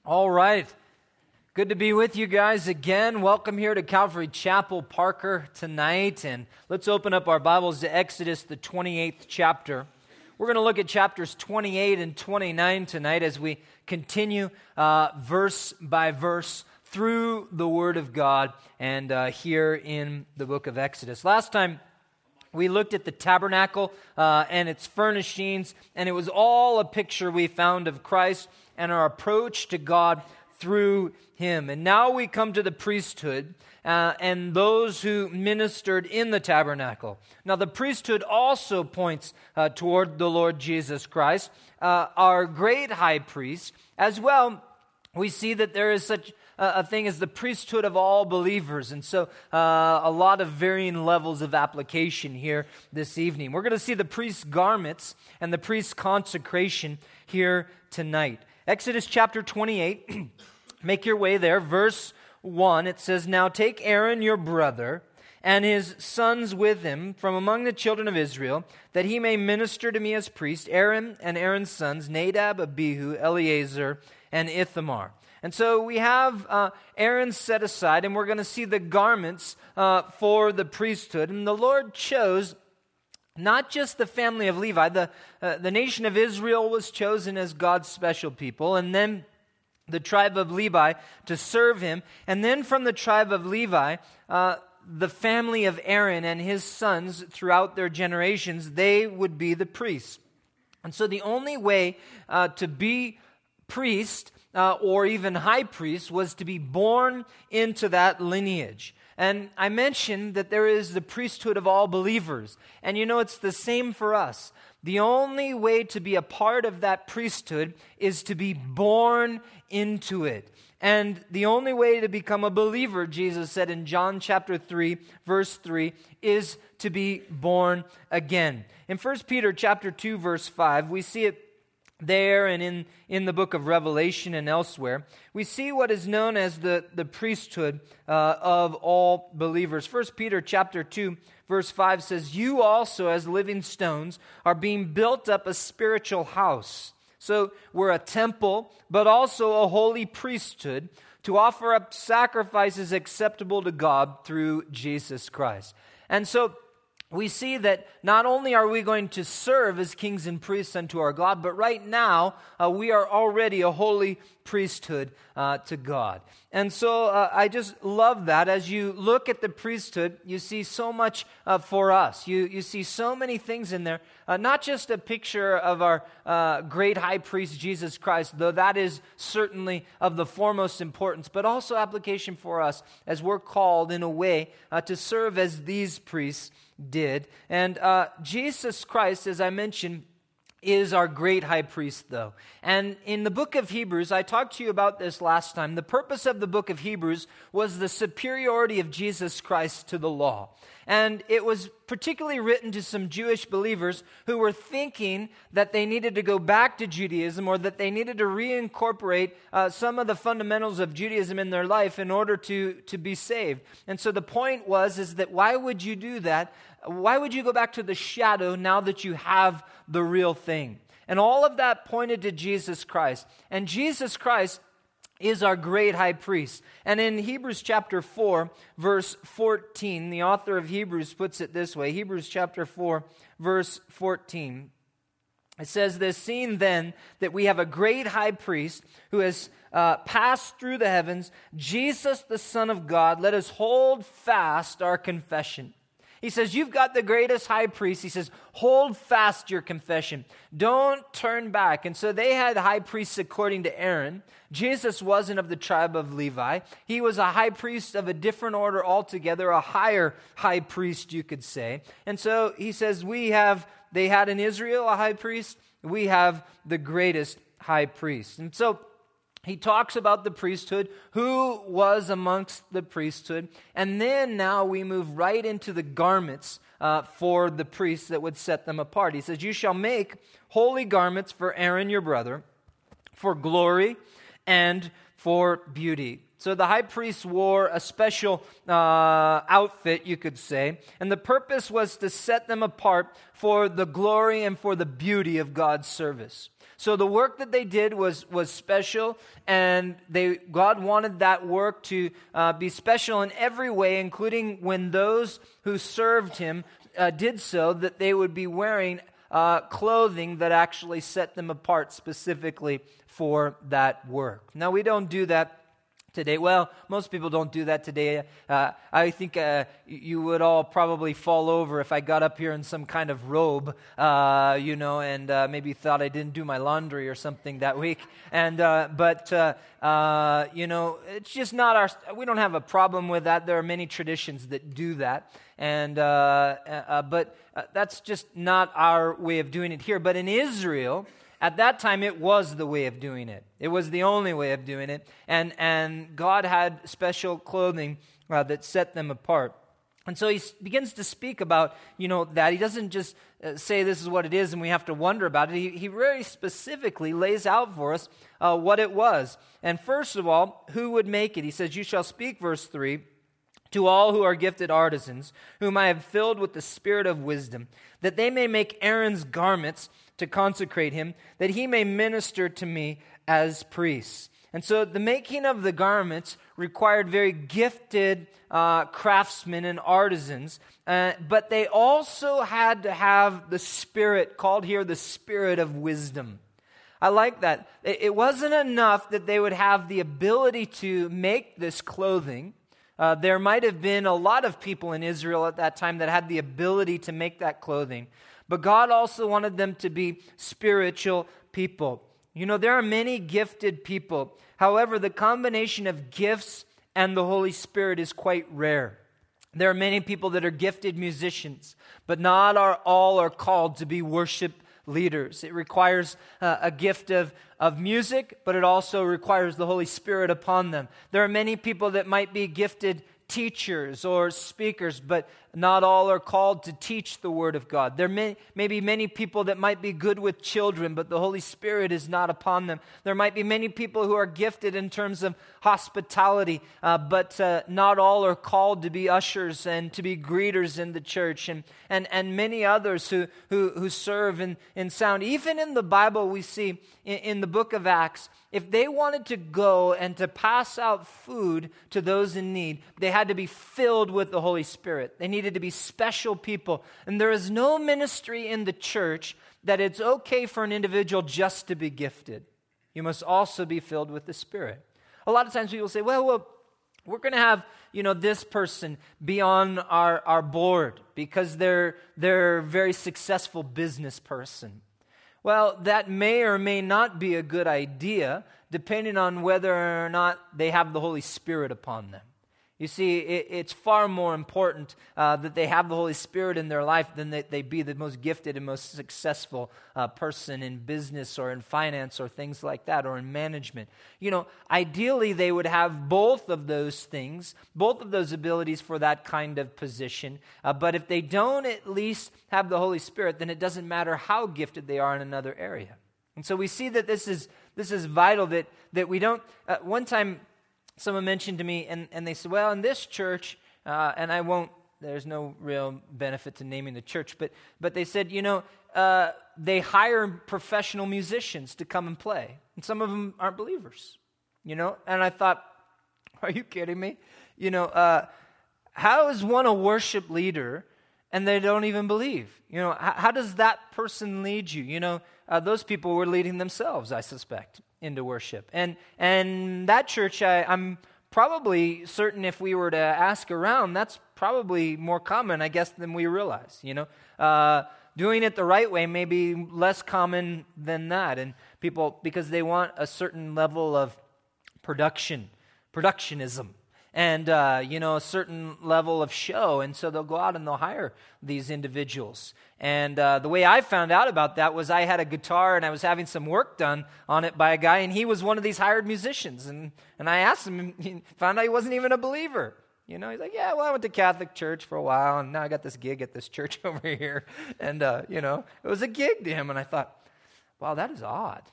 All right. Good to be with you guys again. Welcome here to Calvary Chapel, Parker, tonight. And let's open up our Bibles to Exodus, the 28th chapter. We're going to look at chapters 28 and 29 tonight as we continue verse by verse through the Word of God and here in the book of Exodus. Last time, we looked at the tabernacle and its furnishings, and it was all a picture we found of Christ and our approach to God through Him. And now we come to the priesthood and those who ministered in the tabernacle. Now the priesthood also points toward the Lord Jesus Christ, our great high priest. As well, we see that there is such a thing as the priesthood of all believers. And so a lot of varying levels of application here this evening. We're going to see the priest's garments and the priest's consecration here tonight. Exodus chapter 28, make your way there. Verse 1, it says, "Now take Aaron your brother and his sons with him from among the children of Israel, that he may minister to me as priest, Aaron and Aaron's sons, Nadab, Abihu, Eleazar, and Ithamar." And so we have Aaron set aside, and we're going to see the garments for the priesthood. And the Lord chose not just the family of Levi. The nation of Israel was chosen as God's special people, and then the tribe of Levi to serve Him. And then from the tribe of Levi, the family of Aaron and his sons throughout their generations, they would be the priests. And so the only way to be priest or even high priest was to be born into that lineage. And I mentioned that there is the priesthood of all believers. And you know, it's the same for us. The only way to be a part of that priesthood is to be born into it. And the only way to become a believer, Jesus said in John chapter 3, verse 3, is to be born again. In 1 Peter chapter 2, verse 5, we see it there and in the book of Revelation and elsewhere. We see what is known as the priesthood of all believers. 1 Peter chapter 2, verse 5 says, "You also as living stones are being built up a spiritual house." So we're a temple, but also a holy priesthood to offer up sacrifices acceptable to God through Jesus Christ. And so we see that not only are we going to serve as kings and priests unto our God, but right now we are already a holy priesthood to God. And so I just love that. As you look at the priesthood, you see so much for us. You see so many things in there. Not just a picture of our great high priest, Jesus Christ, though that is certainly of the foremost importance, but also application for us as we're called in a way to serve as these priests did. And Jesus Christ, as I mentioned, is our great high priest, though. And in the book of Hebrews, I talked to you about this last time. The purpose of the book of Hebrews was the superiority of Jesus Christ to the law. And it was particularly written to some Jewish believers who were thinking that they needed to go back to Judaism or that they needed to reincorporate some of the fundamentals of Judaism in their life in order to be saved. And so the point is that why would you do that? Why would you go back to the shadow now that you have the real thing? And all of that pointed to Jesus Christ. And Jesus Christ is our great high priest. And in Hebrews chapter 4, verse 14, the author of Hebrews puts it this way. Hebrews chapter 4, verse 14. It says this, "Seeing then that we have a great high priest who has passed through the heavens, Jesus the Son of God, let us hold fast our confession." He says, you've got the greatest high priest. He says, hold fast your confession. Don't turn back. And so they had high priests according to Aaron. Jesus wasn't of the tribe of Levi. He was a high priest of a different order altogether, a higher high priest, you could say. And so he says, they had in Israel a high priest. We have the greatest high priest. And so he talks about the priesthood, who was amongst the priesthood, and then now we move right into the garments for the priests that would set them apart. He says, "You shall make holy garments for Aaron your brother, for glory and for beauty." So the high priest wore a special outfit, you could say, and the purpose was to set them apart for the glory and for the beauty of God's service. So the work that they did was special, and God wanted that work to be special in every way, including when those who served him did so, that they would be wearing clothing that actually set them apart specifically for that work. Now, we don't do that today. Well, most people don't do that today. I think you would all probably fall over if I got up here in some kind of robe, and maybe thought I didn't do my laundry or something that week. But it's just not we don't have a problem with that. There are many traditions that do that. But that's just not our way of doing it here. But in Israel, at that time, it was the way of doing it. It was the only way of doing it. And God had special clothing that set them apart. And so he begins to speak about, that. He doesn't just say this is what it is and we have to wonder about it. He very specifically lays out for us what it was. And first of all, who would make it? He says, "You shall speak," verse 3, "to all who are gifted artisans, whom I have filled with the spirit of wisdom, that they may make Aaron's garments to consecrate him, that he may minister to me as priests." And so the making of the garments required very gifted craftsmen and artisans, but they also had to have the spirit, called here the spirit of wisdom. I like that. It wasn't enough that they would have the ability to make this clothing. There might have been a lot of people in Israel at that time that had the ability to make that clothing. But God also wanted them to be spiritual people. There are many gifted people. However, the combination of gifts and the Holy Spirit is quite rare. There are many people that are gifted musicians, but not all are called to be worship leaders. It requires a gift of music, but it also requires the Holy Spirit upon them. There are many people that might be gifted teachers or speakers, but not all are called to teach the Word of God. There may be many people that might be good with children, but the Holy Spirit is not upon them. There might be many people who are gifted in terms of hospitality, but not all are called to be ushers and to be greeters in the church, and many others who serve in sound. Even in the Bible, we see in the book of Acts, if they wanted to go and to pass out food to those in need, they had to be filled with the Holy Spirit. They needed to be special people. And there is no ministry in the church that it's okay for an individual just to be gifted. You must also be filled with the Spirit. A lot of times people say, well, we're going to have, this person be on our board because they're a very successful business person. Well, that may or may not be a good idea, depending on whether or not they have the Holy Spirit upon them. You see, it's far more important that they have the Holy Spirit in their life than that they be the most gifted and most successful person in business or in finance or things like that, or in management. Ideally they would have both of those things, both of those abilities for that kind of position. But if they don't at least have the Holy Spirit, then it doesn't matter how gifted they are in another area. And so we see that this is vital, that we don't. One time, someone mentioned to me, and they said, well, in this church, and I won't, there's no real benefit to naming the church, but they said, they hire professional musicians to come and play. And some of them aren't believers, And I thought, are you kidding me? How is one a worship leader and they don't even believe? How does that person lead you? Those people were leading themselves, I suspect, into worship. And that church, I'm probably certain if we were to ask around, that's probably more common, I guess, than we realize. Doing it the right way may be less common than that. And people, because they want a certain level of productionism. And, a certain level of show. And so they'll go out and they'll hire these individuals. And the way I found out about that was I had a guitar and I was having some work done on it by a guy, and he was one of these hired musicians. And I asked him, he found out he wasn't even a believer. He's like, yeah, well, I went to Catholic church for a while, and now I got this gig at this church over here. And, it was a gig to him. And I thought, wow, that is odd.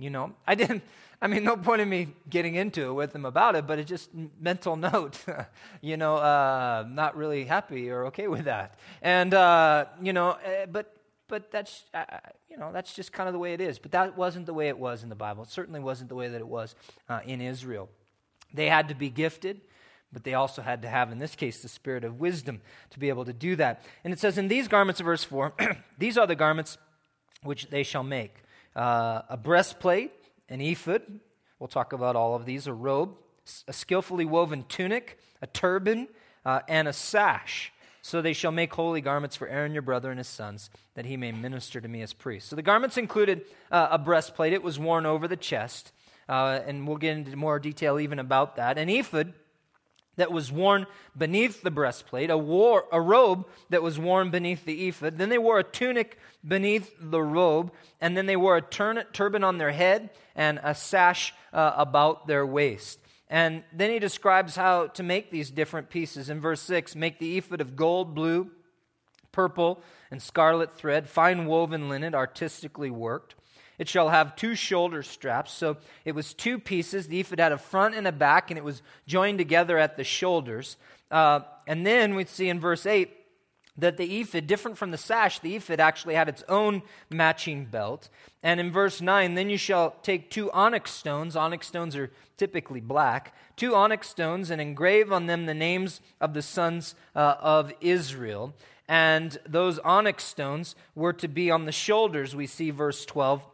No point in me getting into it with him about it, but it's just mental note, not really happy or okay with that. And, but but that's, that's just kind of the way it is. But that wasn't the way it was in the Bible. It certainly wasn't the way that it was in Israel. They had to be gifted, but they also had to have, in this case, the spirit of wisdom to be able to do that. And it says, in these garments, verse 4, these are the garments which they shall make. A breastplate, an ephod, we'll talk about all of these, a robe, a skillfully woven tunic, a turban, and a sash. So they shall make holy garments for Aaron your brother and his sons, that he may minister to me as priest. So the garments included a breastplate. It was worn over the chest, and we'll get into more detail even about that. An ephod that was worn beneath the breastplate, a robe that was worn beneath the ephod. Then they wore a tunic beneath the robe, and then they wore a turban on their head and a sash about their waist. And then he describes how to make these different pieces. In verse 6, make the ephod of gold, blue, purple, and scarlet thread, fine woven linen, artistically worked. It shall have 2 shoulder straps. So it was 2 pieces. The ephod had a front and a back, and it was joined together at the shoulders. And then we see in verse 8 that the ephod, different from the sash, the ephod actually had its own matching belt. And in verse 9, then you shall take 2 onyx stones. Onyx stones are typically black. 2 onyx stones, and engrave on them the names of the sons of Israel. And those onyx stones were to be on the shoulders, we see verse 12,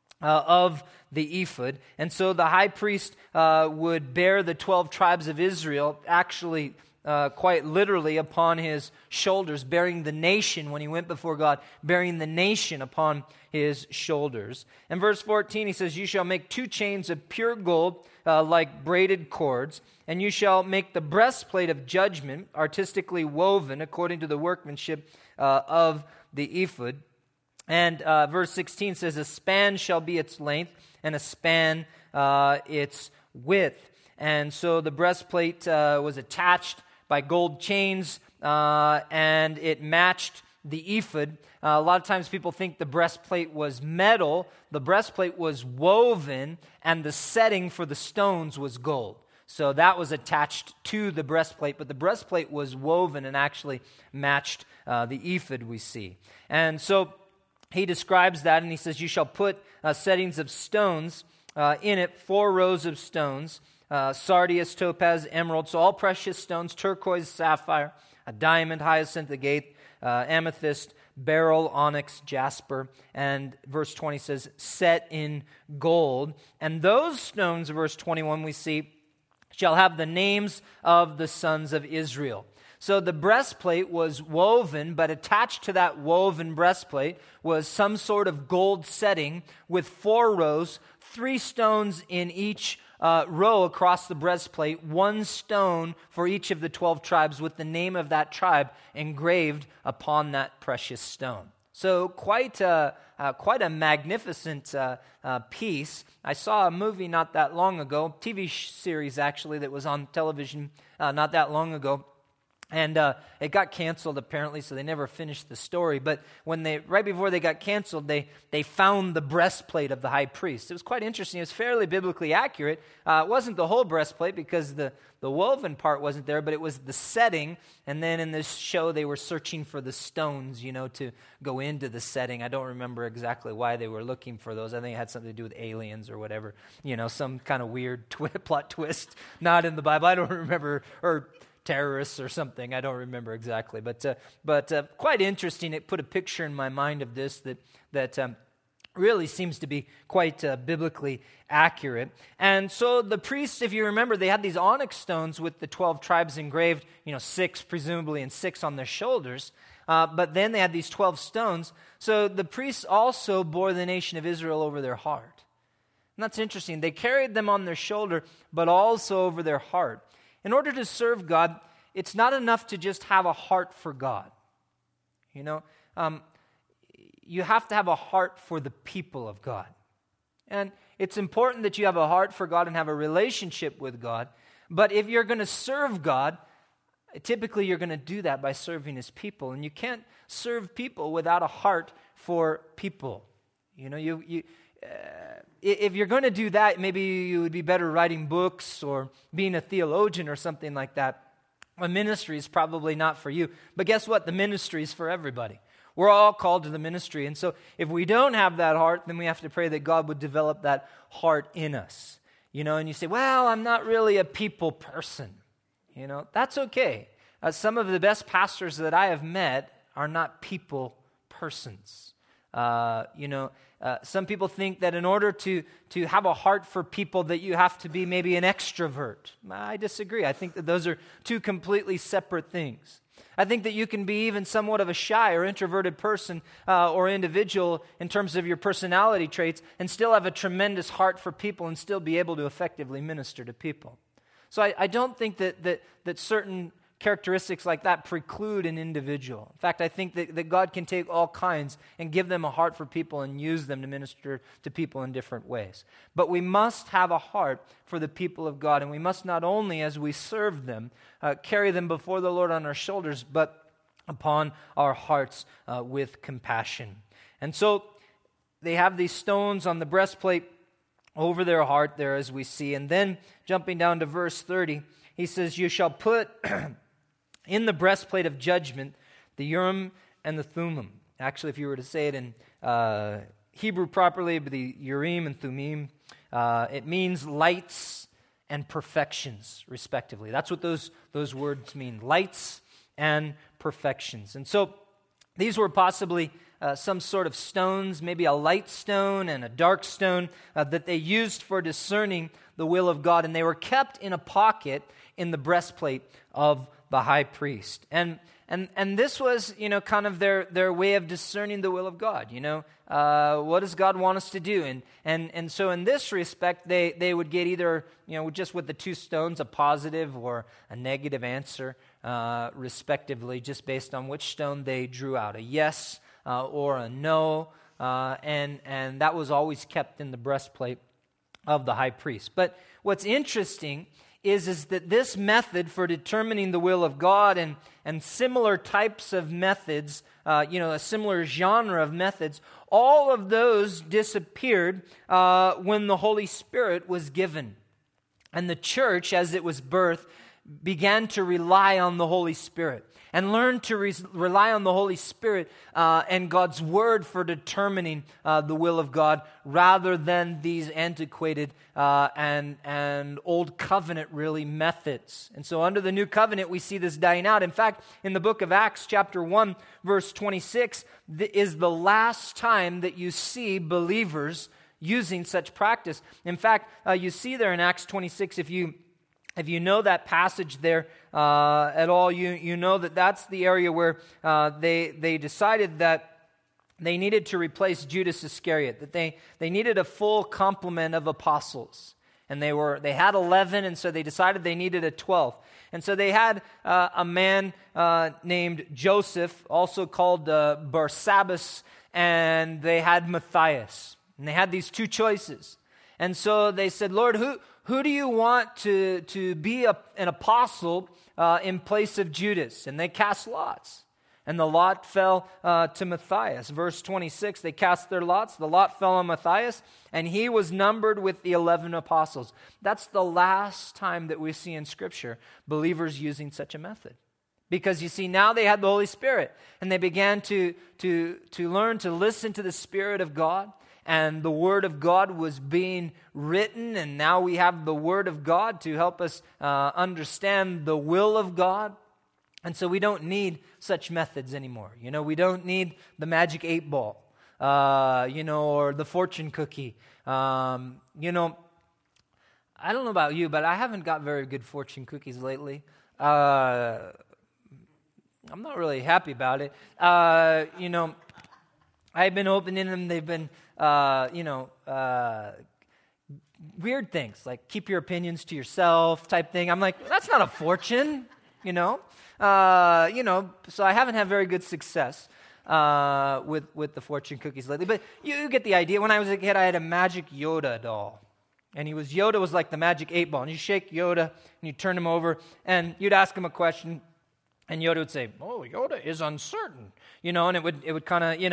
of the ephod. And so the high priest would bear the 12 tribes of Israel, actually quite literally upon his shoulders, bearing the nation when he went before God, bearing the nation upon his shoulders. And verse 14, he says, you shall make 2 chains of pure gold like braided cords, and you shall make the breastplate of judgment artistically woven according to the workmanship of the ephod. And verse 16 says, a span shall be its length, and a span its width. And so the breastplate was attached by gold chains, and it matched the ephod. A lot of times people think the breastplate was metal. The breastplate was woven, and the setting for the stones was gold. So that was attached to the breastplate, but the breastplate was woven and actually matched the ephod we see. And so he describes that, and he says, you shall put settings of stones in it, 4 rows of stones, sardius, topaz, emerald, so all precious stones, turquoise, sapphire, a diamond, hyacinth, agate, amethyst, beryl, onyx, jasper, and verse 20 says, set in gold. And those stones, verse 21, we see, shall have the names of the sons of Israel. So the breastplate was woven, but attached to that woven breastplate was some sort of gold setting with 4 rows, 3 stones in each row across the breastplate, 1 stone for each of the 12 tribes with the name of that tribe engraved upon that precious stone. So quite a magnificent piece. I saw a movie not that long ago, TV series actually, that was on television not that long ago. And it got canceled apparently, so they never finished the story. But right before they got canceled, they found the breastplate of the high priest. It was quite interesting. It was fairly biblically accurate. It wasn't the whole breastplate because the woven part wasn't there, but it was the setting. And then in this show, they were searching for the stones, to go into the setting. I don't remember exactly why they were looking for those. I think it had something to do with aliens or whatever. Some kind of weird plot twist, not in the Bible. I don't remember, or terrorists or something. I don't remember exactly, but quite interesting. It put a picture in my mind of this that really seems to be quite biblically accurate. And so the priests, if you remember, they had these onyx stones with the 12 tribes engraved, 6 presumably and 6 on their shoulders. But then they had these 12 stones. So the priests also bore the nation of Israel over their heart. And that's interesting. They carried them on their shoulder, but also over their heart. In order to serve God, it's not enough to just have a heart for God. You have to have a heart for the people of God. And it's important that you have a heart for God and have a relationship with God. But if you're going to serve God, typically you're going to do that by serving His people. And you can't serve people without a heart for people. If you're going to do that, maybe you would be better writing books or being a theologian or something like that. A ministry is probably not for you. But guess what? The ministry is for everybody. We're all called to the ministry. And so if we don't have that heart, then we have to pray that God would develop that heart in us. And you say, well, I'm not really a people person. That's okay. Some of the best pastors that I have met are not people persons. Some people think that in order to have a heart for people that you have to be maybe an extrovert. I disagree. I think that those are two completely separate things. I think that you can be even somewhat of a shy or introverted person or individual in terms of your personality traits and still have a tremendous heart for people and still be able to effectively minister to people. So I don't think that certain characteristics like that preclude an individual. In fact, I think that God can take all kinds and give them a heart for people and use them to minister to people in different ways. But we must have a heart for the people of God, and we must not only, as we serve them, carry them before the Lord on our shoulders, but upon our hearts with compassion. And so they have these stones on the breastplate over their heart there, as we see. And then jumping down to verse 30, he says, you shall put in the breastplate of judgment the Urim and the Thummim. Actually, if you were to say it in Hebrew properly, the Urim and Thummim, it means lights and perfections, respectively. That's what those words mean, lights and perfections. And so these were possibly some sort of stones, maybe a light stone and a dark stone that they used for discerning the will of God, and they were kept in a pocket in the breastplate of the high priest. And this was, kind of their way of discerning the will of God. What does God want us to do? And so in this respect, they would get either, just with the two stones, a positive or a negative answer, respectively, just based on which stone they drew out, a yes or a no, and that was always kept in the breastplate of the high priest. But what's interesting is that this method for determining the will of God and similar types of methods, a similar genre of methods, all of those disappeared when the Holy Spirit was given. And the church, as it was birthed, began to rely on the Holy Spirit and learn to rely on the Holy Spirit and God's Word for determining the will of God rather than these antiquated and old covenant really methods. And so under the new covenant, we see this dying out. In fact, in the book of Acts chapter 1, verse 26, is the last time that you see believers using such practice. In fact, you see there in Acts 26, if you know that passage there at all, you know that that's the area where they decided that they needed to replace Judas Iscariot, that they needed a full complement of apostles. And they had 11, and so they decided they needed a 12th. And so they had a man named Joseph, also called Barsabbas, and they had Matthias. And they had these two choices. And so they said, Lord, who do you want to be an apostle in place of Judas? And they cast lots. And the lot fell to Matthias. Verse 26, they cast their lots. The lot fell on Matthias, and he was numbered with the 11 apostles. That's the last time that we see in Scripture believers using such a method. Because you see, now they had the Holy Spirit, and they began to learn to listen to the Spirit of God. And the Word of God was being written, and now we have the Word of God to help us understand the will of God. And so we don't need such methods anymore. We don't need the magic 8-ball, or the fortune cookie. I don't know about you, but I haven't got very good fortune cookies lately. I'm not really happy about it. I've been opening them. They've been, weird things, like keep your opinions to yourself type thing. I'm like, that's not a fortune, So I haven't had very good success with the fortune cookies lately. But you get the idea. When I was a kid, I had a magic Yoda doll. And Yoda was like the magic 8-ball. And you shake Yoda, and you turn him over, and you'd ask him a question, and Yoda would say, "Oh, Yoda is uncertain," and it would kind of,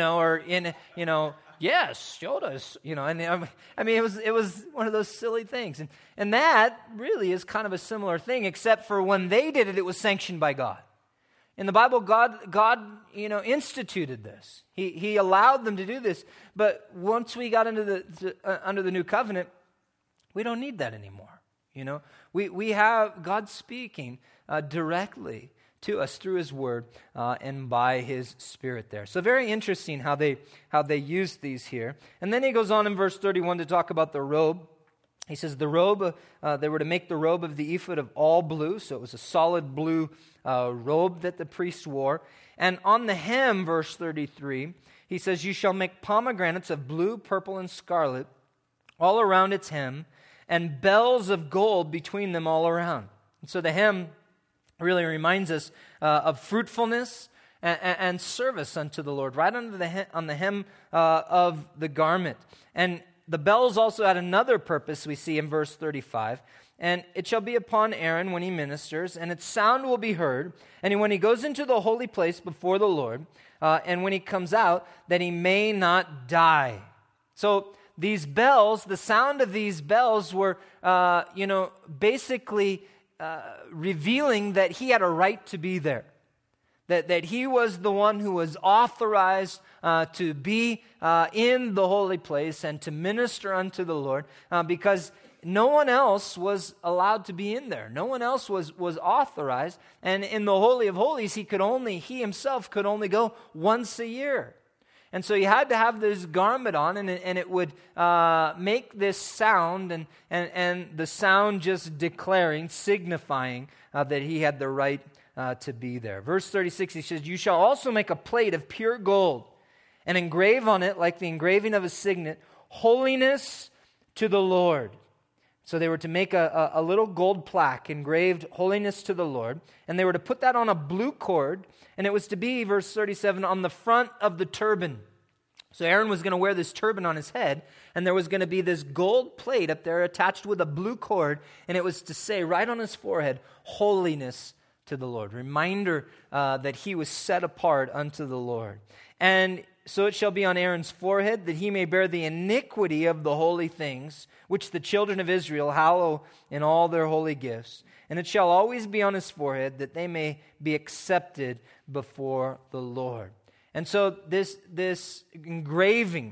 yes, Yoda is, and it was one of those silly things, and that really is kind of a similar thing, except for when they did it, it was sanctioned by God. In the Bible, God instituted this. He allowed them to do this. But once we got into under the new covenant, we don't need that anymore. We have God speaking directly to us through His Word and by His Spirit there. So very interesting how they use these here. And then he goes on in verse 31 to talk about the robe. He says the robe, they were to make the robe of the ephod of all blue, so it was a solid blue robe that the priest wore. And on the hem, verse 33, he says, you shall make pomegranates of blue, purple, and scarlet all around its hem, and bells of gold between them all around. And so the hem really reminds us of fruitfulness and service unto the Lord, right on the hem of the garment. And the bells also had another purpose we see in verse 35. And it shall be upon Aaron when he ministers, and its sound will be heard. And when he goes into the holy place before the Lord, and when he comes out, that he may not die. So these bells, the sound of these bells were, basically revealing that he had a right to be there. That he was the one who was authorized to be in the holy place and to minister unto the Lord, because no one else was allowed to be in there. No one else was authorized. And in the Holy of Holies, he himself could only go once a year. And so he had to have this garment on, and it would make this sound, and the sound just declaring, signifying that he had the right to be there. Verse 36, he says, you shall also make a plate of pure gold, and engrave on it, like the engraving of a signet, holiness to the Lord. So they were to make a little gold plaque engraved holiness to the Lord, and they were to put that on a blue cord, and it was to be, verse 37, on the front of the turban. So Aaron was going to wear this turban on his head, and there was going to be this gold plate up there attached with a blue cord, and it was to say right on his forehead, holiness to the Lord. Reminder that he was set apart unto the Lord. And so it shall be on Aaron's forehead, that he may bear the iniquity of the holy things, which the children of Israel hallow in all their holy gifts. And it shall always be on his forehead, that they may be accepted before the Lord. And so this engraving,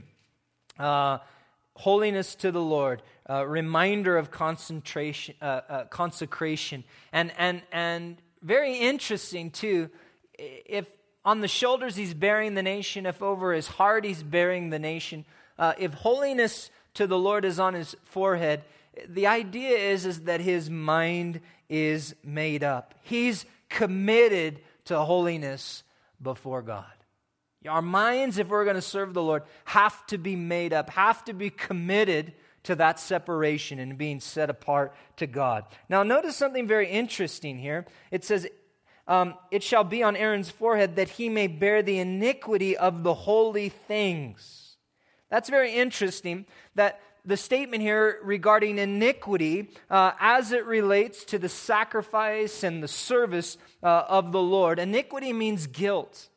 holiness to the Lord, reminder of consecration, and very interesting too, if on the shoulders he's bearing the nation, if over his heart he's bearing the nation, if holiness to the Lord is on his forehead, the idea is that his mind is made up. He's committed to holiness before God. Our minds, if we're going to serve the Lord, have to be made up, have to be committed to that separation and being set apart to God. Now, notice something very interesting here. It says, it shall be on Aaron's forehead that he may bear the iniquity of the holy things. That's very interesting, that the statement here regarding iniquity, as it relates to the sacrifice and the service of the Lord, iniquity means guilt.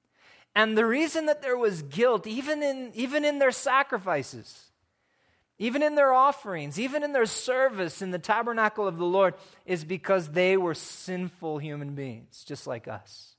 And the reason that there was guilt, even in their sacrifices, even in their offerings, even in their service in the tabernacle of the Lord, is because they were sinful human beings, just like us.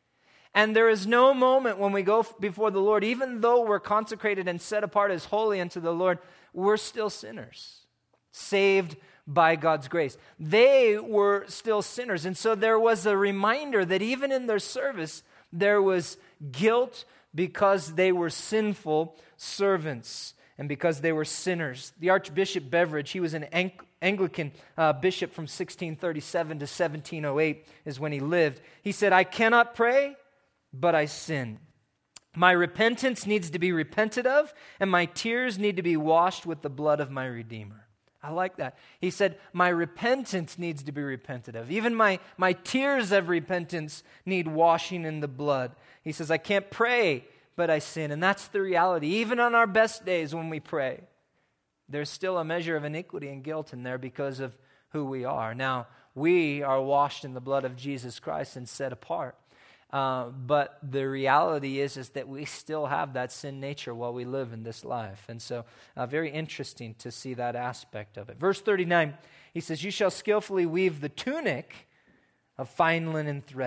And there is no moment when we go before the Lord, even though we're consecrated and set apart as holy unto the Lord, we're still sinners, saved by God's grace. They were still sinners. And so there was a reminder that even in their service, there was guilt because they were sinful servants and because they were sinners. The Archbishop Beveridge, he was an Anglican bishop from 1637 to 1708 is when he lived. He said, I cannot pray, but I sin. My repentance needs to be repented of, and my tears need to be washed with the blood of my Redeemer. I like that. He said, my repentance needs to be repented of. Even my tears of repentance need washing in the blood. He says, I can't pray, but I sin. And that's the reality. Even on our best days when we pray, there's still a measure of iniquity and guilt in there because of who we are. Now, we are washed in the blood of Jesus Christ and set apart. But the reality is that we still have that sin nature while we live in this life. And so very interesting to see that aspect of it. Verse 39, he says, you shall skillfully weave the tunic of fine linen thread.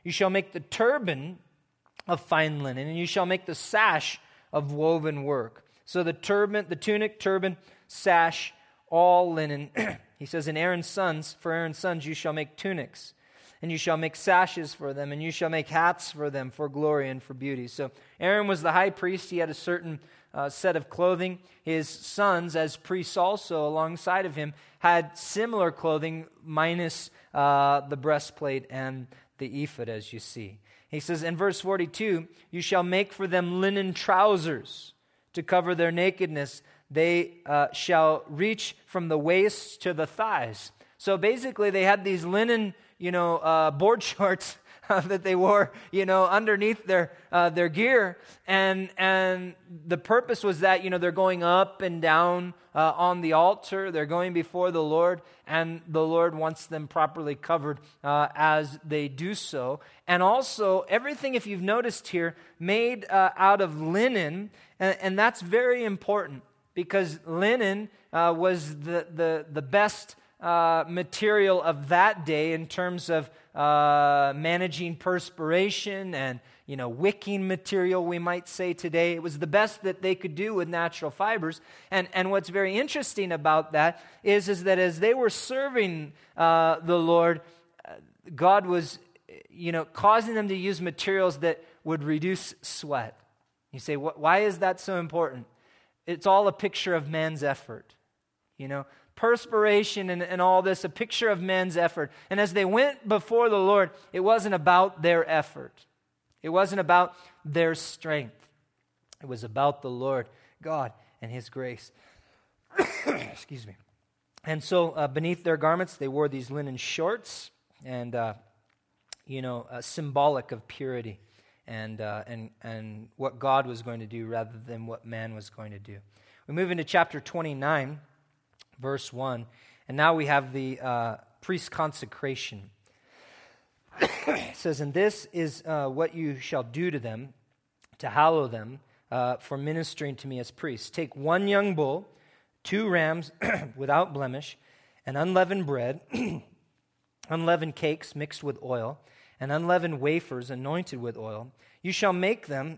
You shall make the turban of fine linen, and you shall make the sash of woven work. So the turban, the tunic, turban, sash, all linen. He says, for Aaron's sons you shall make tunics, and you shall make sashes for them, and you shall make hats for them for glory and for beauty. So Aaron was the high priest. He had a certain set of clothing. His sons, as priests also alongside of him, had similar clothing minus the breastplate and the ephod, as you see. He says in verse 42, you shall make for them linen trousers to cover their nakedness. They shall reach from the waist to the thighs. So basically they had these linen, board shorts that they wore, underneath their gear. And the purpose was that, they're going up and down on the altar. They're going before the Lord, and the Lord wants them properly covered as they do so. And also, everything, if you've noticed here, made out of linen, and that's very important because linen was the best material of that day in terms of managing perspiration and wicking material, we might say today. It was the best that they could do with natural fibers. And what's very interesting about that is that as they were serving the Lord, God was causing them to use materials that would reduce sweat. You say, why is that so important? It's all a picture of man's effort. Perspiration and all this, a picture of man's effort. And as they went before the Lord, it wasn't about their effort. It wasn't about their strength. It was about the Lord God and His grace. Excuse me. And so beneath their garments, they wore these linen shorts and, symbolic of purity and what God was going to do rather than what man was going to do. We move into chapter 29. Verse 1, and now we have the priest consecration. It says, and this is what you shall do to them, to hallow them, for ministering to me as priests. Take 1 young bull, 2 rams without blemish, and unleavened bread, unleavened cakes mixed with oil, and unleavened wafers anointed with oil. You shall make them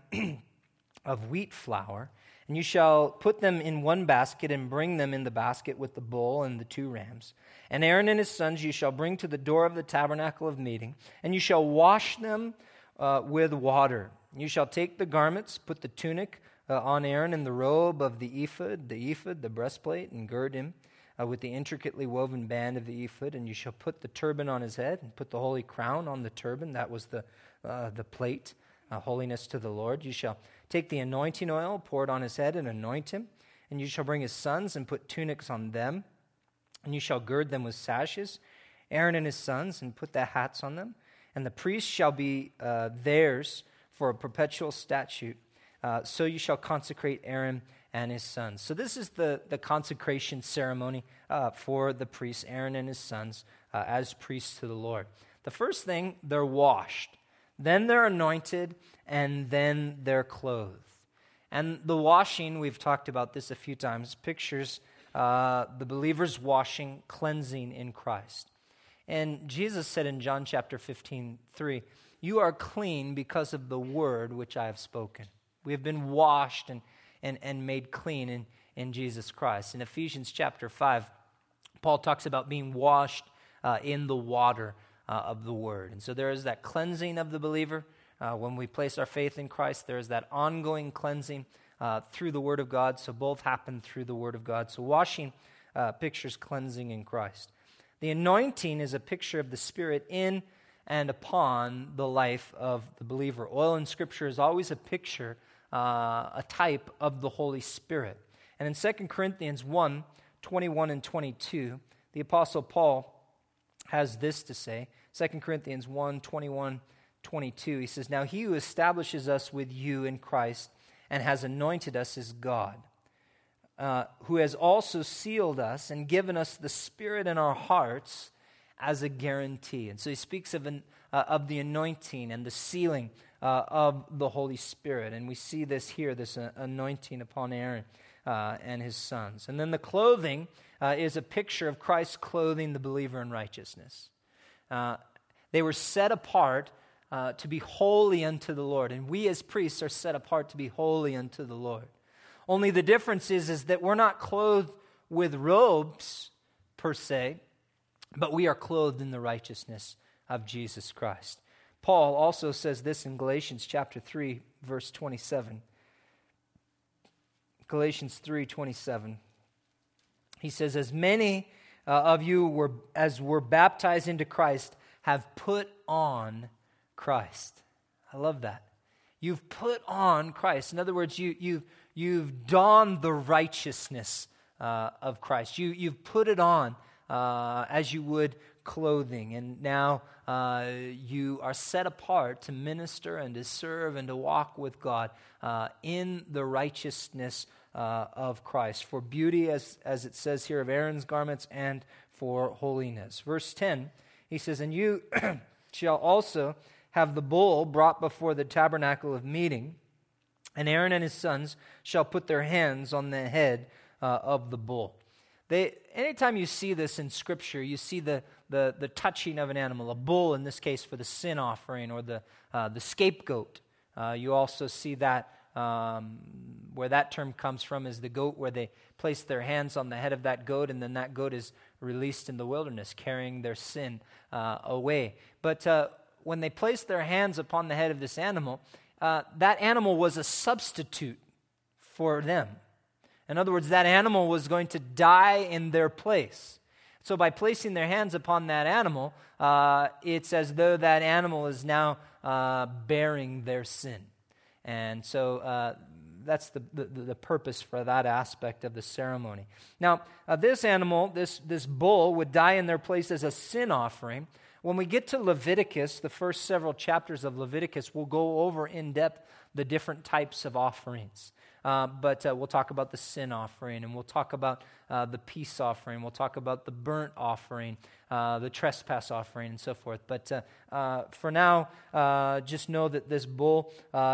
of wheat flour, and you shall put them in 1 basket and bring them in the basket with the bull and the 2 rams. And Aaron and his sons you shall bring to the door of the tabernacle of meeting, and you shall wash them with water. You shall take the garments, put the tunic on Aaron and the robe of the ephod, the breastplate, and gird him with the intricately woven band of the ephod. And you shall put the turban on his head and put the holy crown on the turban. That was the plate, holiness to the Lord. You shall take the anointing oil, pour it on his head, and anoint him. And you shall bring his sons and put tunics on them. And you shall gird them with sashes, Aaron and his sons, and put their hats on them. And the priest shall be theirs for a perpetual statute. So you shall consecrate Aaron and his sons. So this is the consecration ceremony for the priests, Aaron and his sons, as priests to the Lord. The first thing, they're washed. Then they're anointed, and then they're clothed. And the washing, we've talked about this a few times, pictures the believer's washing, cleansing in Christ. And Jesus said in John chapter 15:3, you are clean because of the word which I have spoken. We have been washed and made clean in Jesus Christ. In Ephesians chapter 5, Paul talks about being washed in the water of the Word. And so there is that cleansing of the believer. When we place our faith in Christ, there is that ongoing cleansing through the Word of God. So both happen through the Word of God. So washing pictures cleansing in Christ. The anointing is a picture of the Spirit in and upon the life of the believer. Oil in Scripture is always a picture, a type of the Holy Spirit. And in 2 Corinthians 1:21 and 22, the Apostle Paul has this to say, 2 Corinthians 1:21, 22. He says, now he who establishes us with you in Christ and has anointed us is God, who has also sealed us and given us the Spirit in our hearts as a guarantee. And so he speaks of the anointing and the sealing of the Holy Spirit. And we see this here, this anointing upon Aaron and his sons. And then the clothing is a picture of Christ clothing the believer in righteousness. They were set apart to be holy unto the Lord. And we as priests are set apart to be holy unto the Lord. Only the difference is that we're not clothed with robes per se, but we are clothed in the righteousness of Jesus Christ. Paul also says this in Galatians chapter 3, verse 27. Galatians 3:27. He says, as many of you as were baptized into Christ have put on Christ. I love that. You've put on Christ. In other words, you've donned the righteousness of Christ. You've put it on as you would clothing. And now you are set apart to minister and to serve and to walk with God in the righteousness of Christ, for beauty, as it says here, of Aaron's garments, and for holiness. Verse 10, he says, and you shall also have the bull brought before the tabernacle of meeting, and Aaron and his sons shall put their hands on the head of the bull. Anytime you see this in Scripture, you see the touching of an animal, a bull in this case for the sin offering, or the scapegoat. You also see that where that term comes from is the goat, where they place their hands on the head of that goat, and then that goat is released in the wilderness, carrying their sin away. But when they placed their hands upon the head of this animal, that animal was a substitute for them. In other words, that animal was going to die in their place. So by placing their hands upon that animal, it's as though that animal is now bearing their sin. And so that's the purpose for that aspect of the ceremony. Now, this animal, this bull, would die in their place as a sin offering. When we get to Leviticus, the first several chapters of Leviticus, we'll go over in depth the different types of offerings. But we'll talk about the sin offering, and we'll talk about the peace offering. We'll talk about the burnt offering, the trespass offering, and so forth. But for now, just know that this bull,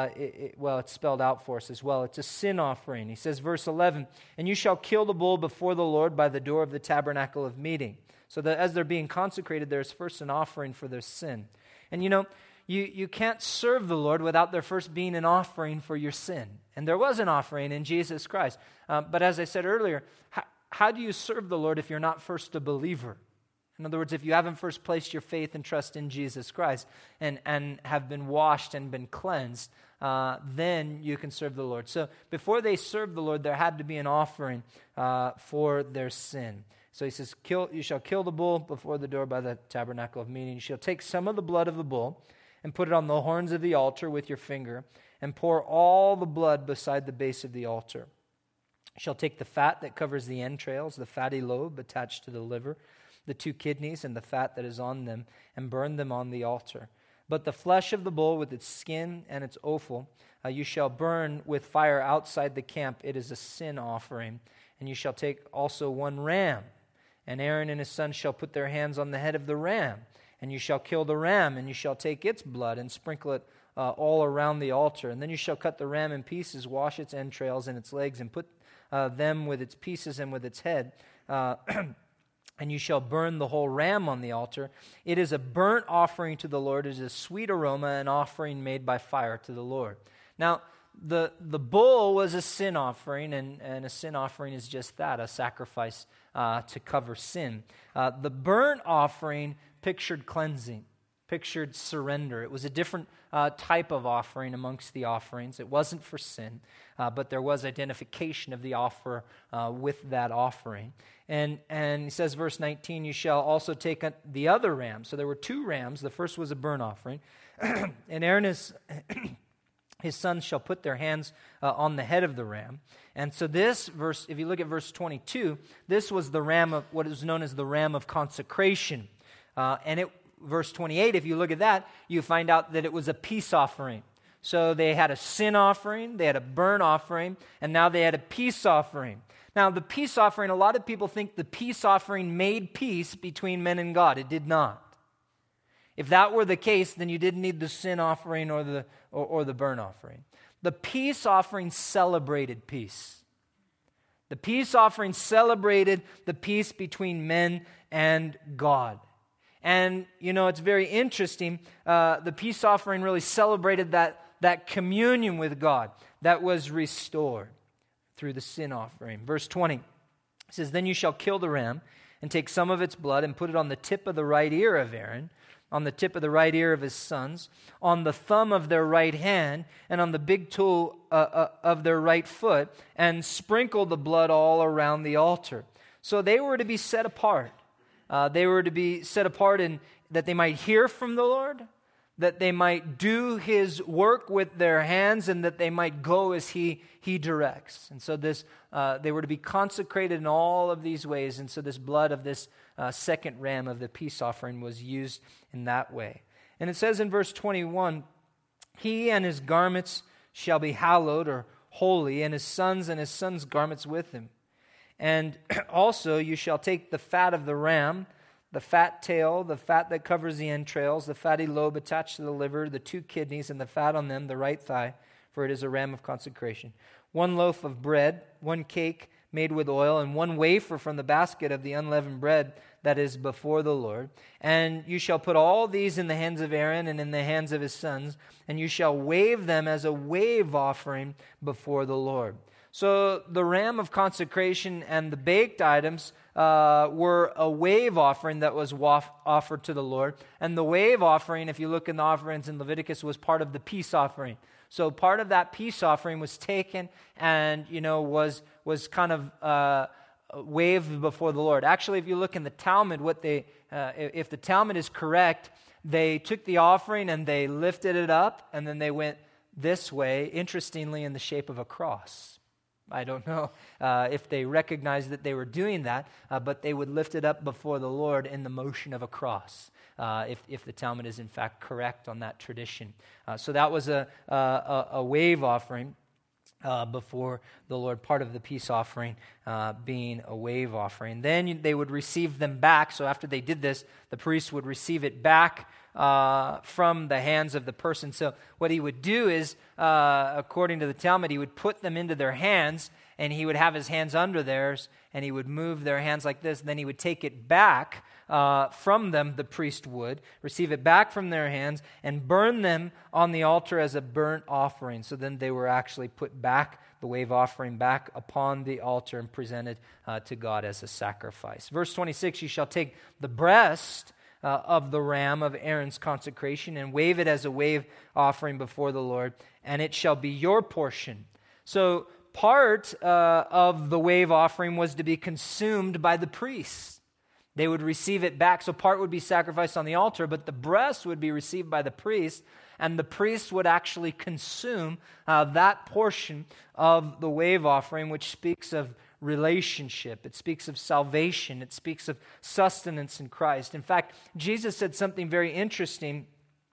it's spelled out for us as well. It's a sin offering. He says, verse 11, and you shall kill the bull before the Lord by the door of the tabernacle of meeting. So that as they're being consecrated, there's first an offering for their sin. And you can't serve the Lord without there first being an offering for your sin. And there was an offering in Jesus Christ. But as I said earlier, how do you serve the Lord if you're not first a believer? In other words, if you haven't first placed your faith and trust in Jesus Christ and have been washed and been cleansed, then you can serve the Lord. So before they served the Lord, there had to be an offering for their sin. So he says, you shall kill the bull before the door by the tabernacle of meeting. You shall take some of the blood of the bull and put it on the horns of the altar with your finger, and pour all the blood beside the base of the altar. You shall take the fat that covers the entrails, the fatty lobe attached to the liver, the 2 kidneys, and the fat that is on them, and burn them on the altar. But the flesh of the bull with its skin and its offal, you shall burn with fire outside the camp. It is a sin offering. And you shall take also 1 ram, and Aaron and his sons shall put their hands on the head of the ram. And you shall kill the ram, and you shall take its blood and sprinkle it all around the altar. And then you shall cut the ram in pieces, wash its entrails and its legs, and put them with its pieces and with its head. And you shall burn the whole ram on the altar. It is a burnt offering to the Lord. It is a sweet aroma, an offering made by fire to the Lord. Now, the bull was a sin offering, and a sin offering is just that, a sacrifice to cover sin. The burnt offering pictured cleansing, pictured surrender. It was a different type of offering amongst the offerings. It wasn't for sin, but there was identification of the offer with that offering. And he says, verse 19, you shall also take the other ram. So there were 2 rams. The first was a burnt offering. And Aaron his sons shall put their hands on the head of the ram. And so this verse, if you look at verse 22, this was the ram of what is known as the ram of consecration. Verse 28, if you look at that, you find out that it was a peace offering. So they had a sin offering, they had a burnt offering, and now they had a peace offering. Now, the peace offering, a lot of people think the peace offering made peace between men and God. It did not. If that were the case, then you didn't need the sin offering or the burnt offering. The peace offering celebrated peace. The peace offering celebrated the peace between men and God. And, it's very interesting. The peace offering really celebrated that communion with God that was restored through the sin offering. Verse 20 says, "Then you shall kill the ram and take some of its blood and put it on the tip of the right ear of Aaron, on the tip of the right ear of his sons, on the thumb of their right hand, and on the big toe of their right foot, and sprinkle the blood all around the altar." So they were to be set apart. They were to be set apart in that they might hear from the Lord, that they might do His work with their hands, and that they might go as He directs. And so they were to be consecrated in all of these ways. And so this blood of this second ram of the peace offering was used in that way. And it says in verse 21, "He and his garments shall be hallowed," or holy, "and his sons' garments with him. And also you shall take the fat of the ram, the fat tail, the fat that covers the entrails, the fatty lobe attached to the liver, the 2 kidneys, and the fat on them, the right thigh, for it is a ram of consecration. 1 loaf of bread, 1 cake made with oil, and 1 wafer from the basket of the unleavened bread that is before the Lord. And you shall put all these in the hands of Aaron and in the hands of his sons, and you shall wave them as a wave offering before the Lord." So the ram of consecration and the baked items were a wave offering that was offered to the Lord. And the wave offering, if you look in the offerings in Leviticus, was part of the peace offering. So part of that peace offering was taken and, was kind of waved before the Lord. Actually, if you look in the Talmud, if the Talmud is correct, they took the offering and they lifted it up, and then they went this way, interestingly, in the shape of a cross. I don't know if they recognized that they were doing that, but they would lift it up before the Lord in the motion of a cross, if the Talmud is in fact correct on that tradition. So that was a wave offering before the Lord, part of the peace offering being a wave offering. Then they would receive them back. So after they did this, the priest would receive it back from the hands of the person. So what he would do is, according to the Talmud, he would put them into their hands, and he would have his hands under theirs, and he would move their hands like this. And then he would take it back from them, the priest would, receive it back from their hands, and burn them on the altar as a burnt offering. So then they were actually put back, the wave offering back upon the altar and presented to God as a sacrifice. Verse 26, "You shall take the breast of the ram of Aaron's consecration and wave it as a wave offering before the Lord, and it shall be your portion." So part of the wave offering was to be consumed by the priests. They would receive it back. So part would be sacrificed on the altar, but the breast would be received by the priest, and the priest would actually consume that portion of the wave offering, which speaks of relationship. It speaks of salvation. It speaks of sustenance in Christ. In fact, Jesus said something very interesting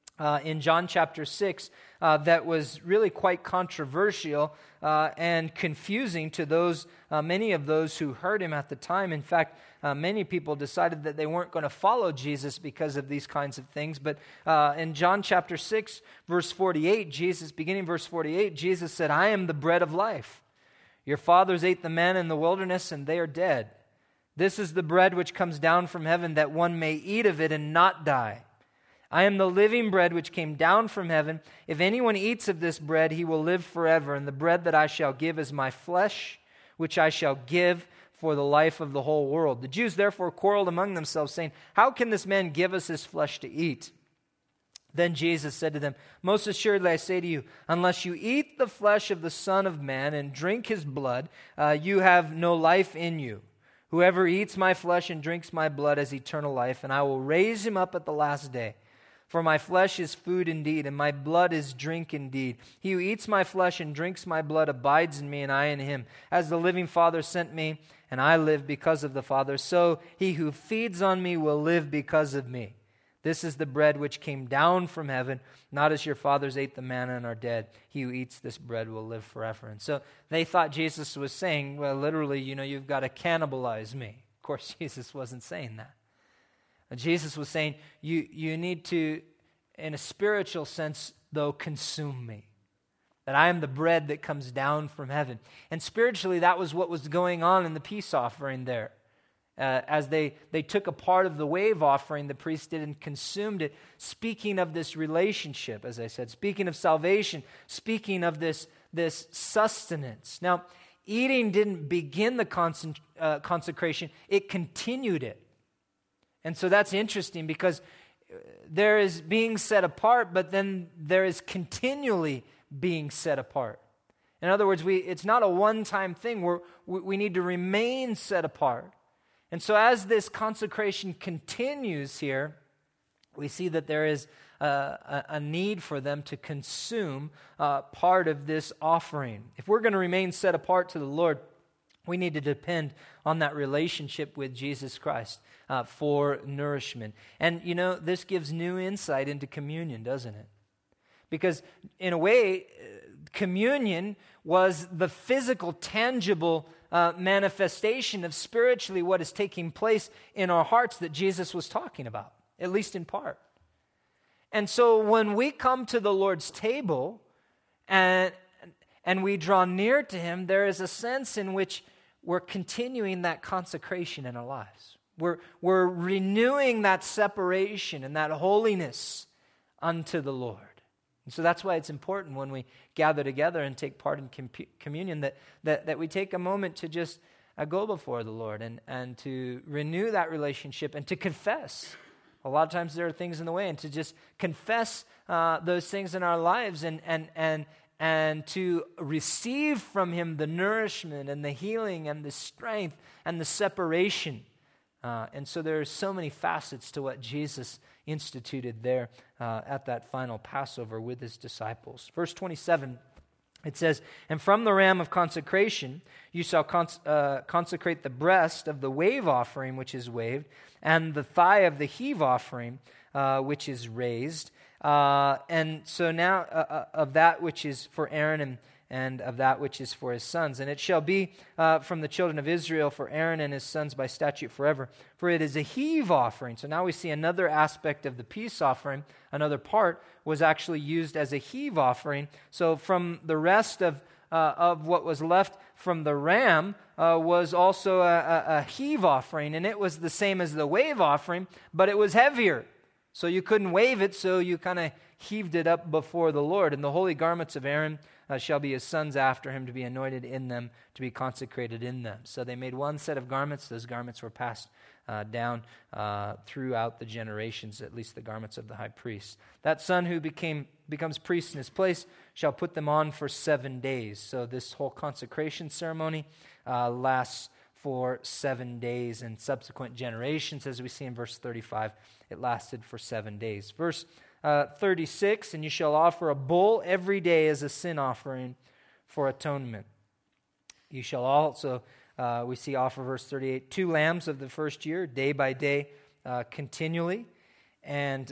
in John chapter 6 that was really quite controversial and confusing to many of those who heard him at the time. In fact, many people decided that they weren't going to follow Jesus because of these kinds of things. But in John chapter 6, verse 48, beginning verse 48, Jesus said, "I am the bread of life. Your fathers ate the manna in the wilderness, and they are dead. This is the bread which comes down from heaven, that one may eat of it and not die. I am the living bread which came down from heaven. If anyone eats of this bread, he will live forever. And the bread that I shall give is my flesh, which I shall give for the life of the whole world." The Jews therefore quarreled among themselves, saying, "How can this man give us his flesh to eat?" Then Jesus said to them, "Most assuredly I say to you, unless you eat the flesh of the Son of Man and drink his blood, you have no life in you. Whoever eats my flesh and drinks my blood has eternal life, and I will raise him up at the last day. For my flesh is food indeed, and my blood is drink indeed. He who eats my flesh and drinks my blood abides in me, and I in him. As the living Father sent me, and I live because of the Father, so he who feeds on me will live because of me. This is the bread which came down from heaven, not as your fathers ate the manna and are dead. He who eats this bread will live forever." And so they thought Jesus was saying, well, literally, you've got to cannibalize me. Of course, Jesus wasn't saying that. Jesus was saying, you need to, in a spiritual sense, though, consume me. That I am the bread that comes down from heaven. And spiritually, that was what was going on in the peace offering there. As they took a part of the wave offering, the priest did and consumed it, speaking of this relationship, as I said, speaking of salvation, speaking of this sustenance. Now, eating didn't begin the consecration, it continued it. And so that's interesting because there is being set apart, but then there is continually being set apart. In other words, it's not a one-time thing. We need to remain set apart. And so as this consecration continues here, we see that there is a need for them to consume part of this offering. If we're going to remain set apart to the Lord, we need to depend on that relationship with Jesus Christ for nourishment. And, this gives new insight into communion, doesn't it? Because, in a way, communion was the physical, tangible manifestation of spiritually what is taking place in our hearts that Jesus was talking about, at least in part. And so when we come to the Lord's table and we draw near to Him, there is a sense in which we're continuing that consecration in our lives. We're renewing that separation and that holiness unto the Lord. And so that's why it's important when we gather together and take part in communion that we take a moment to just go before the Lord and to renew that relationship and to confess. A lot of times there are things in the way, and to just confess those things in our lives and to receive from Him the nourishment and the healing and the strength and the separation. And so there are so many facets to what Jesus instituted there at that final Passover with His disciples. Verse 27, it says, "And from the ram of consecration you shall consecrate the breast of the wave offering which is waved, and the thigh of the heave offering which is raised. And so now of that which is for Aaron and of that which is for his sons. And it shall be from the children of Israel for Aaron and his sons by statute forever. For it is a heave offering." So now we see another aspect of the peace offering. Another part was actually used as a heave offering. So from the rest of what was left from the ram was also a heave offering. And it was the same as the wave offering, but it was heavier. So you couldn't wave it, so you kind of heaved it up before the Lord. And the holy garments of Aaron shall be his sons after him, to be anointed in them, to be consecrated in them. So they made one set of garments. Those garments were passed down throughout the generations, at least the garments of the high priest. That son who becomes priest in his place shall put them on for 7 days. So this whole consecration ceremony lasts for 7 days, and subsequent generations, as we see in verse 35, it lasted for 7 days. Verse 36, "And you shall offer a bull every day as a sin offering for atonement. You shall also," we see offer verse 38, 2 lambs of the first year, day by day, continually. And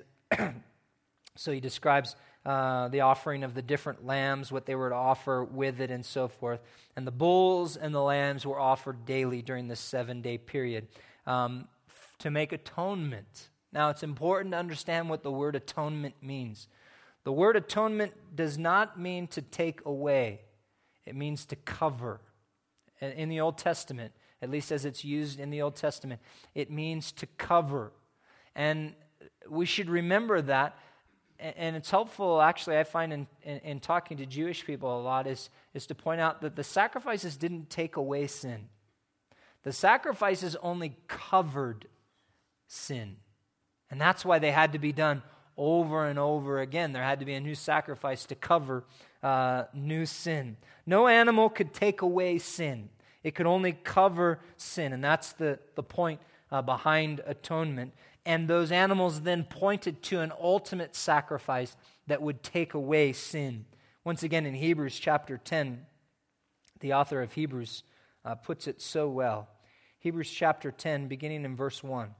so he describes the offering of the different lambs, what they were to offer with it, and so forth. And the bulls and the lambs were offered daily during this 7-day period to make atonement. Now, it's important to understand what the word atonement means. The word atonement does not mean to take away. It means to cover. In the Old Testament, at least as it's used in the Old Testament, it means to cover. And we should remember that. And it's helpful, actually, I find in talking to Jewish people a lot, is to point out that the sacrifices didn't take away sin. The sacrifices only covered sin. And that's why they had to be done over and over again. There had to be a new sacrifice to cover new sin. No animal could take away sin. It could only cover sin. And that's the point behind atonement. And those animals then pointed to an ultimate sacrifice that would take away sin. Once again, in Hebrews chapter 10, the author of Hebrews puts it so well. Hebrews chapter 10, beginning in verse 1.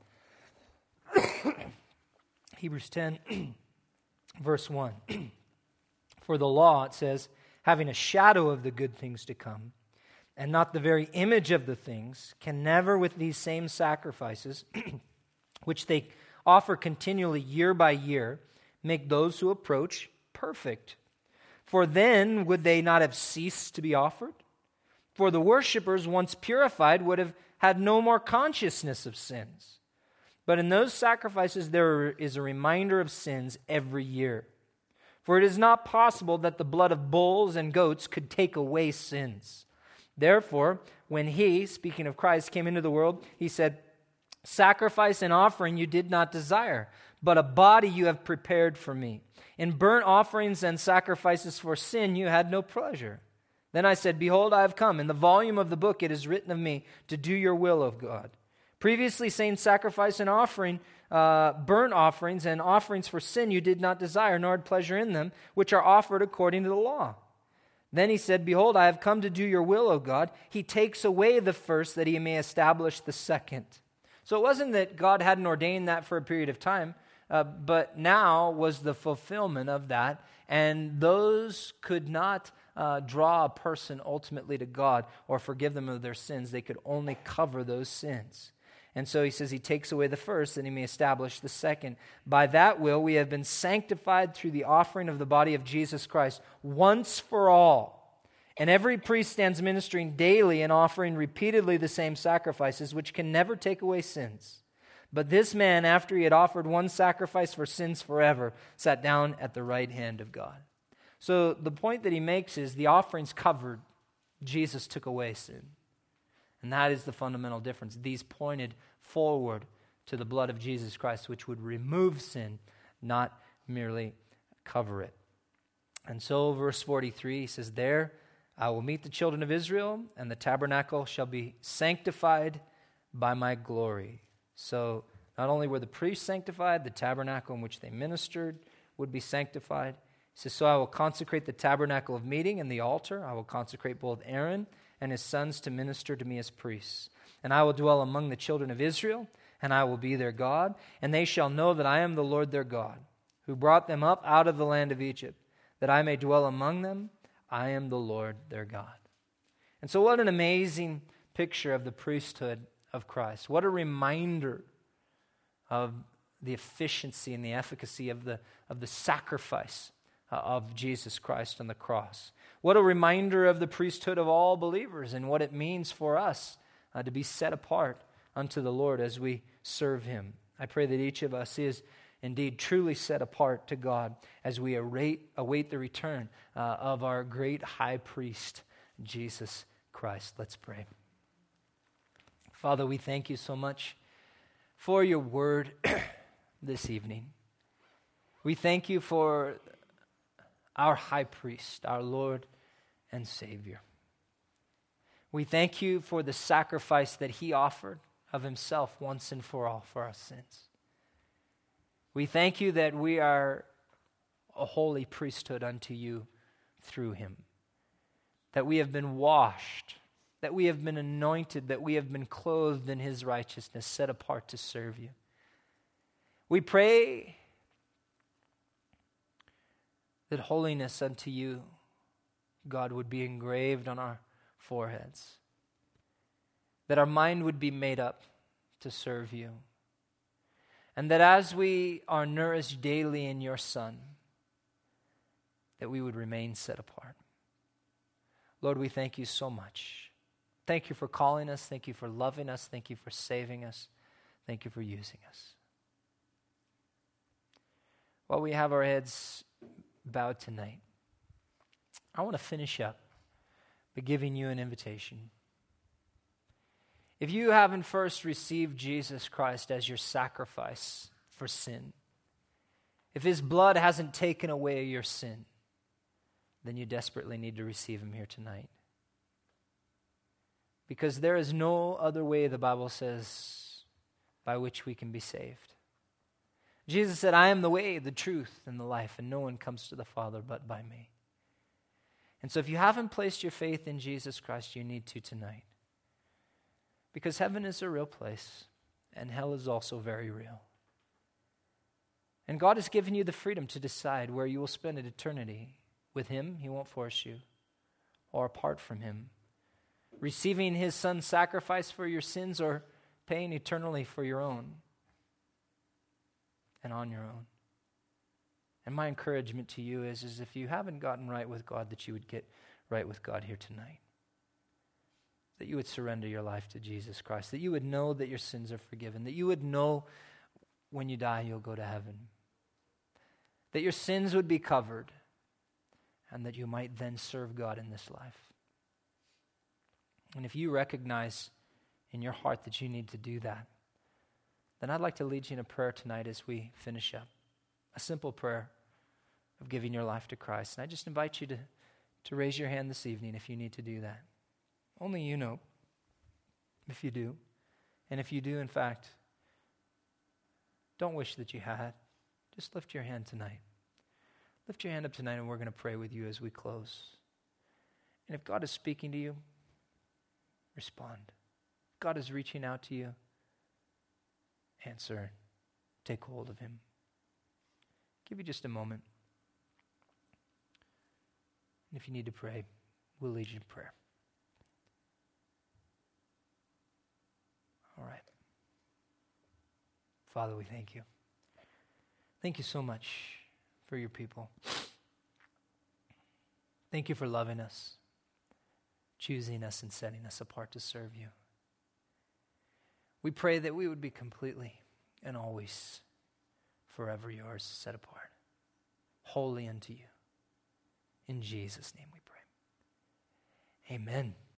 Hebrews 10, verse 1. "For the law," it says, "having a shadow of the good things to come, and not the very image of the things, can never with these same sacrifices, which they offer continually year by year, make those who approach perfect. For then would they not have ceased to be offered? For the worshipers, once purified, would have had no more consciousness of sins. But in those sacrifices there is a reminder of sins every year. For it is not possible that the blood of bulls and goats could take away sins. Therefore, when he, speaking of Christ, came into the world, he said, sacrifice and offering you did not desire, but a body you have prepared for me. In burnt offerings and sacrifices for sin you had no pleasure. Then I said, behold, I have come. In the volume of the book it is written of me to do your will, O God. Previously saying sacrifice and offering, burnt offerings and offerings for sin you did not desire, nor had pleasure in them, which are offered according to the law. Then he said, behold, I have come to do your will, O God. He takes away the first that he may establish the second. So it wasn't that God hadn't ordained that for a period of time, but now was the fulfillment of that, and those could not draw a person ultimately to God or forgive them of their sins. They could only cover those sins. And so he says he takes away the first that he may establish the second. By that will we have been sanctified through the offering of the body of Jesus Christ once for all. And every priest stands ministering daily and offering repeatedly the same sacrifices, which can never take away sins. But this man, after he had offered one sacrifice for sins forever, sat down at the right hand of God. So the point that he makes is the offerings covered, Jesus took away sin. And that is the fundamental difference. These pointed forward to the blood of Jesus Christ, which would remove sin, not merely cover it. And so verse 43, he says, there I will meet the children of Israel, and the tabernacle shall be sanctified by my glory. So not only were the priests sanctified, the tabernacle in which they ministered would be sanctified. He says, so I will consecrate the tabernacle of meeting and the altar. I will consecrate both Aaron and his sons to minister to me as priests. And I will dwell among the children of Israel, and I will be their God, and they shall know that I am the Lord their God, who brought them up out of the land of Egypt, that I may dwell among them. I am the Lord their God. And so what an amazing picture of the priesthood of Christ. What a reminder of the efficiency and the efficacy of the sacrifice of Jesus Christ on the cross. What a reminder of the priesthood of all believers and what it means for us to be set apart unto the Lord as we serve him. I pray that each of us is indeed truly set apart to God as we await the return of our great high priest, Jesus Christ. Let's pray. Father, we thank you so much for your word this evening. We thank you for our high priest, our Lord and Savior. We thank you for the sacrifice that he offered of himself once and for all for our sins. We thank you that we are a holy priesthood unto you through him, that we have been washed, that we have been anointed, that we have been clothed in his righteousness, set apart to serve you. We pray that holiness unto you, God, would be engraved on our foreheads, that our mind would be made up to serve you, and that as we are nourished daily in your Son, that we would remain set apart. Lord, we thank you so much. Thank you for calling us. Thank you for loving us. Thank you for saving us. Thank you for using us. While we have our heads bowed tonight, I want to finish up by giving you an invitation. If you haven't first received Jesus Christ as your sacrifice for sin, if his blood hasn't taken away your sin, then you desperately need to receive him here tonight. Because there is no other way, the Bible says, by which we can be saved. Jesus said, I am the way, the truth, and the life, and no one comes to the Father but by me. And so if you haven't placed your faith in Jesus Christ, you need to tonight. Because heaven is a real place, and hell is also very real. And God has given you the freedom to decide where you will spend an eternity. With him, he won't force you, or apart from him. Receiving his son's sacrifice for your sins, or paying eternally for your own, and on your own. And my encouragement to you is if you haven't gotten right with God, that you would get right with God here tonight. that you would surrender your life to Jesus Christ, that you would know that your sins are forgiven, that you would know when you die you'll go to heaven, that your sins would be covered, and that you might then serve God in this life. And if you recognize in your heart that you need to do that, then I'd like to lead you in a prayer tonight as we finish up. A simple prayer of giving your life to Christ. And I just invite you to raise your hand this evening if you need to do that. Only you know if you do. And if you do, in fact, don't wish that you had. Just lift your hand tonight. Lift your hand up tonight and we're going to pray with you as we close. And if God is speaking to you, respond. If God is reaching out to you, answer. Take hold of him. Give you just a moment. And if you need to pray, we'll lead you in prayer. All right. Father, we thank you. Thank you so much for your people. Thank you for loving us, choosing us, and setting us apart to serve you. We pray that we would be completely and always forever yours, set apart, holy unto you. In Jesus' name we pray. Amen.